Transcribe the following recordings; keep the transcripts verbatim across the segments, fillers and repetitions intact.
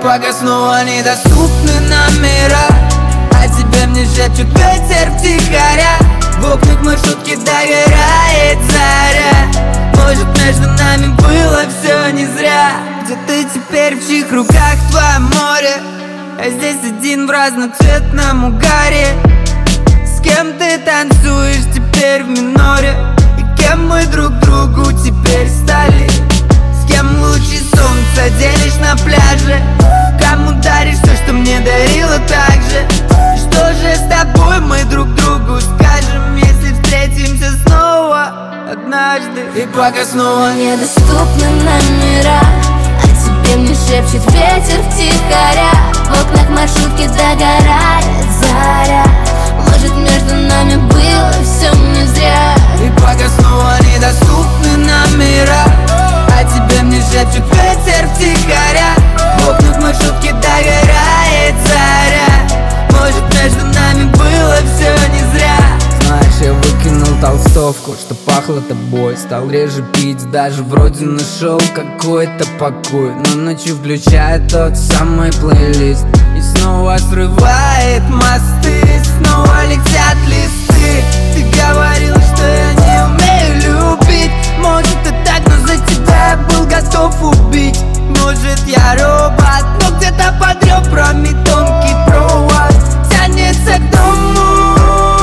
пока снова недоступны номера, а тебе мне шепчет ветер втихаря. В окнах маршрутки догорает заря. Может, между нами было все не зря. Где ты теперь, в чьих руках твое море? Я здесь один в разноцветном угаре. С кем ты танцуешь теперь в миноре? И кем мы друг другу теперь стали? С кем лучи солнца делишь на пляже? Кому даришь все, что мне дарила так же? Что же с тобой мы друг другу скажем, если встретимся снова однажды? И пока снова недоступны номера, а тебе мне шепчет ветер втихаря. В окнах маршрутки догорает заря. Может, между нами было все не зря. И пока снова недоступны номера, а тебе мне шепчет ветер втихаря. В окнах маршрутки догорает заря. Может, между нами было все не зря. Знаешь, я выкинул толстовку, что пахло тобой. Стал реже пить, даже вроде нашел какой-то покой. Но ночью включает тот самый плейлист и снова срывает мосты. Снова летят листы. Ты говорила, что я не умею любить. Может, и так, но за тебя я был готов убить. Может, я робот, но где-то под ребрами тонкий провод тянется к дому,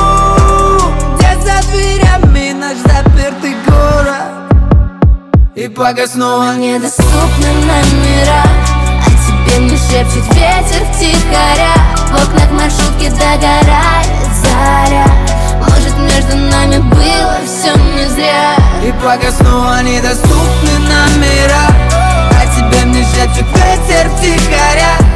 где за дверями наш запертый город. И пока снова недоступны номера, а тебе мне шепчет ветер втихаря. В окнах маршрутки догорает заря. Может, между нами было все не зря. И пока снова недоступны номера, а тебе мне шепчет ветер втихаря.